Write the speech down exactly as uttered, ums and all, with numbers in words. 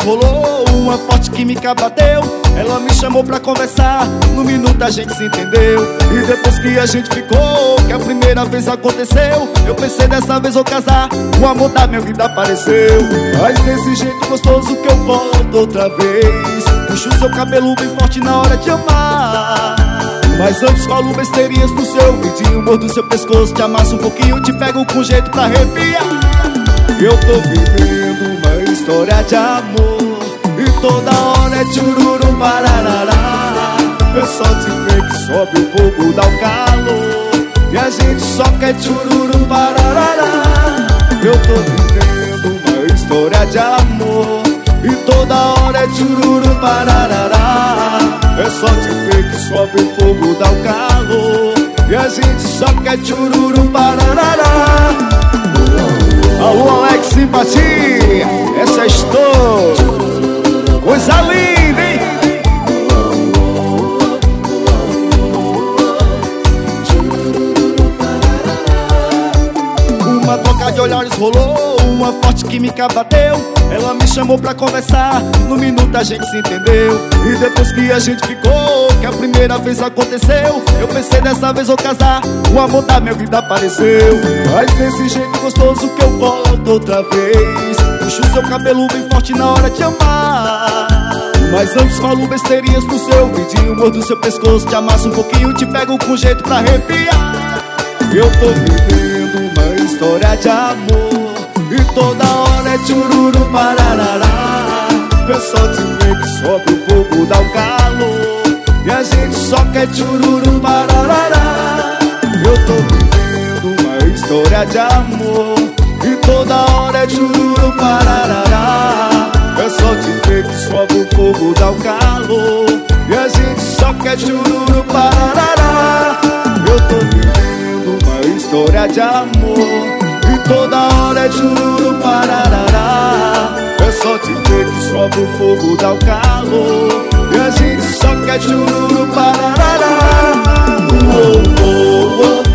rolou, uma forte química bateu. Ela me chamou pra conversar, no minuto a gente se entendeu. E depois que a gente ficou, que a primeira vez aconteceu, eu pensei dessa vez vou casar, o amor da minha vida apareceu. Mas desse jeito gostoso que eu volto outra vez. Puxo seu cabelo bem forte na hora de amar. Mas antes falo besteirinhas no seu ouvidinho, mordo seu pescoço, te amasso um pouquinho, te pego com jeito pra arrepiar. Eu tô vivendo uma história de amor e toda hora é tchururu pararará. Eu só te ver que sobe o fogo, dá o calor, e a gente só quer tchururu pararará. Eu tô vivendo uma história de amor e toda hora é tchururu pararará. É só te ver que sobe o fogo, dá o calor, e a gente só quer tchururu pararará. Alô, Alex, simpatia, essa estou. Coisa linda, hein? Uma troca de olhares rolou, uma forte química bateu. Ela me chamou pra conversar, no minuto a gente se entendeu. E depois que a gente ficou, que a primeira vez aconteceu, eu pensei dessa vez vou casar, o amor da minha vida apareceu. Mas desse jeito gostoso que eu volto outra vez. Puxo seu cabelo bem forte na hora de amar. Mas antes falo besteirinhas no seu ouvidinho, mordo seu pescoço, te amasso um pouquinho, te pego com jeito pra arrepiar. Eu tô vivendo uma história de amor e toda hora é tchururu pararará. Eu só te ver que sobe o fogo, dá o calor, e a gente só quer tchururu pararará. Eu tô vivendo uma história de amor e toda hora é tchururu pararará. É só te ver que sobe o fogo, dá o calor, e a gente só quer tchururu pararará. Eu tô vivendo uma história de amor e toda hora é tchururu pararará. É só te ver que sobe o fogo, dá o calor, e a gente só quer tchururu pararará. Oh, oh, oh.